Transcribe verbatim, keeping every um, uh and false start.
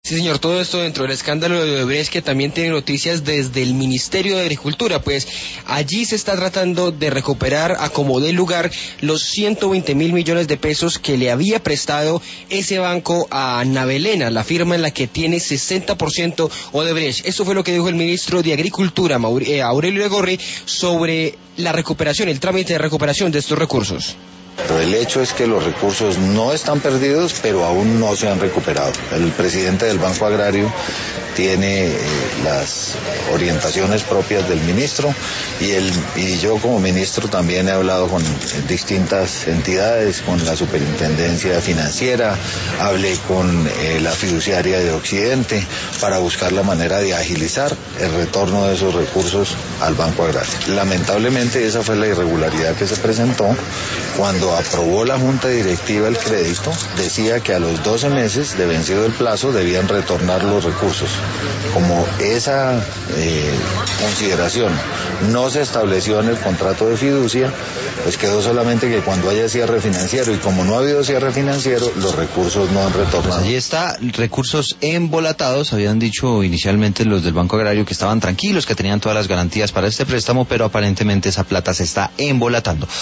Sí, señor, todo esto dentro del escándalo de Odebrecht, que también tiene noticias desde el Ministerio de Agricultura, pues allí se está tratando de recuperar a como dé lugar los ciento veinte mil millones de pesos que le había prestado ese banco a Navelena, la firma en la que tiene sesenta por ciento Odebrecht. Eso fue lo que dijo el ministro de Agricultura, Mauri, eh, Aurelio Legorri, sobre la recuperación, el trámite de recuperación de estos recursos. Pero el hecho es que los recursos no están perdidos, pero aún no se han recuperado. El presidente del Banco Agrario tiene eh, las orientaciones propias del ministro y, el, y yo como ministro también he hablado con distintas entidades, con la Superintendencia Financiera, hablé con eh, la fiduciaria de Occidente para buscar la manera de agilizar el retorno de esos recursos al Banco Agrario. Lamentablemente esa fue la irregularidad que se presentó cuando aprobó la Junta Directiva el crédito, decía que a los doce meses de vencido el plazo debían retornar los recursos. Como esa eh, consideración no se estableció en el contrato de fiducia, pues quedó solamente que cuando haya cierre financiero, y como no ha habido cierre financiero, los recursos no han retornado. Allí está, recursos embolatados. Habían dicho inicialmente los del Banco Agrario que estaban tranquilos, que tenían todas las garantías para este préstamo, pero aparentemente esa plata se está embolatando.